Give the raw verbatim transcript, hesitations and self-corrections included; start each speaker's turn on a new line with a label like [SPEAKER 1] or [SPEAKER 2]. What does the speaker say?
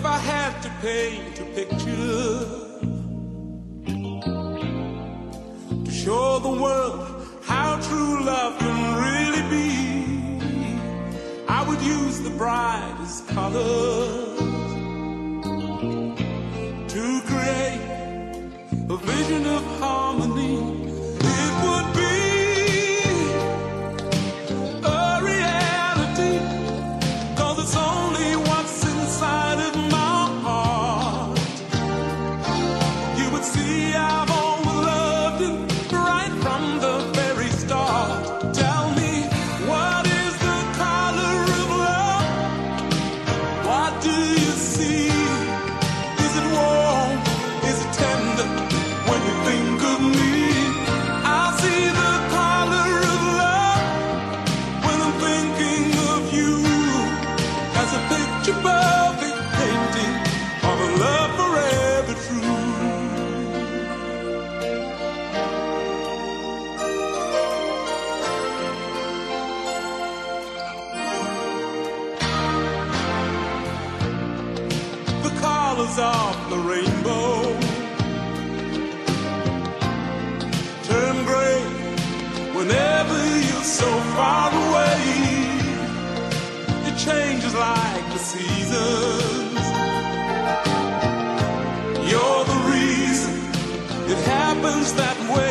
[SPEAKER 1] If I had to paint a picture to show the world how true love can really be, I would use the brightest colors to create a vision of harmony. It would be a reality, 'cause it's only what's inside of my heart. You would see I've always loved you right from the very start. Tell me, what is the color of love? What do you see? Is it warm? Is it tender? When you think of me, I see the color of love when I'm thinking of you, as a picture perfect painting of a love forever true. The colors of the rainbow turn gray whenever you're so far away. It changes like the seasons. You're the reason it happens that way.